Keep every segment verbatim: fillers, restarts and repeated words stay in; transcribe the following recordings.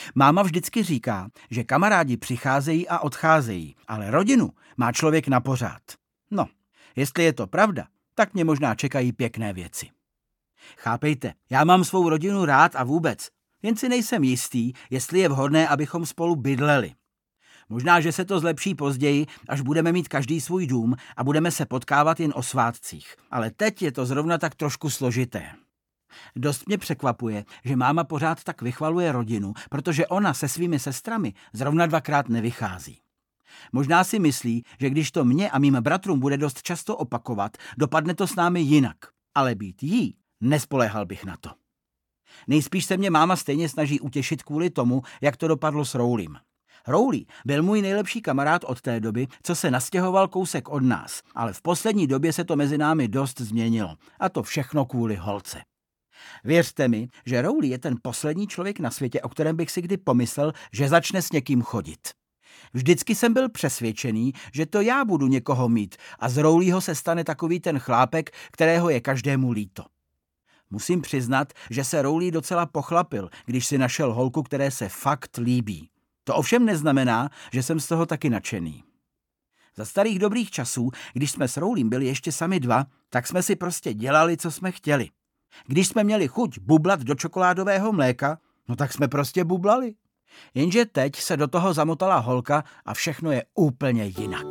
Máma vždycky říká, že kamarádi přicházejí a odcházejí, ale rodinu má člověk na pořád. No, jestli je to pravda, tak mě možná čekají pěkné věci. Chápejte, já mám svou rodinu rád a vůbec, jen si nejsem jistý, jestli je vhodné, abychom spolu bydleli. Možná, že se to zlepší později, až budeme mít každý svůj dům a budeme se potkávat jen o svátcích. Ale teď je to zrovna tak trošku složité. Dost mě překvapuje, že máma pořád tak vychvaluje rodinu, protože ona se svými sestrami zrovna dvakrát nevychází. Možná si myslí, že když to mě a mým bratrům bude dost často opakovat, dopadne to s námi jinak. Ale být jí, nespoléhal bych na to. Nejspíš se mě máma stejně snaží utěšit kvůli tomu, jak to dopadlo s Rowlym. Rowley byl můj nejlepší kamarád od té doby, co se nastěhoval kousek od nás, ale v poslední době se to mezi námi dost změnilo. A to všechno kvůli holce. Věřte mi, že Rowley je ten poslední člověk na světě, o kterém bych si kdy pomyslel, že začne s někým chodit. Vždycky jsem byl přesvědčený, že to já budu někoho mít a z Rowleyho se stane takový ten chlápek, kterého je každému líto. Musím přiznat, že se Rowley docela pochlapil, když si našel holku, které se fakt líbí. To ovšem neznamená, že jsem z toho taky nadšený. Za starých dobrých časů, když jsme s Rowleym byli ještě sami dva, tak jsme si prostě dělali, co jsme chtěli. Když jsme měli chuť bublat do čokoládového mléka, no tak jsme prostě bublali. Jenže teď se do toho zamotala holka a všechno je úplně jinak.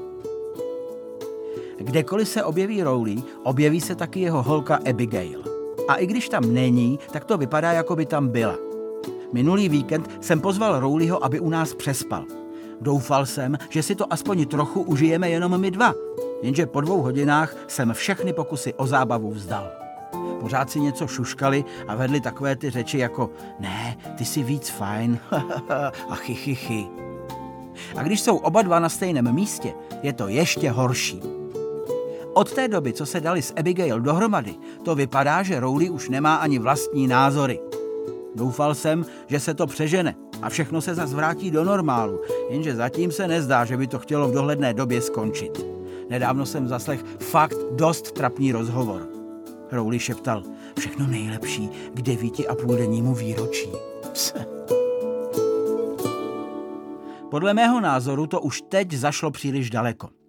Kdekoliv se objeví Rowley, objeví se taky jeho holka Abigail. A i když tam není, tak to vypadá, jako by tam byla. Minulý víkend jsem pozval Rowleyho, aby u nás přespal. Doufal jsem, že si to aspoň trochu užijeme jenom my dva, jenže po dvou hodinách jsem všechny pokusy o zábavu vzdal. Pořád si něco šuškali a vedli takové ty řeči jako ne, ty jsi víc fajn a chy, chy, chy. A když jsou oba dva na stejném místě, je to ještě horší. Od té doby, co se dali s Abigail dohromady, to vypadá, že Rowley už nemá ani vlastní názory. Doufal jsem, že se to přežene a všechno se zas vrátí do normálu, jenže zatím se nezdá, že by to chtělo v dohledné době skončit. Nedávno jsem zaslech fakt dost trapný rozhovor. Rowley šeptal, všechno nejlepší k devíti a půl dennímu výročí. Pse. Podle mého názoru to už teď zašlo příliš daleko.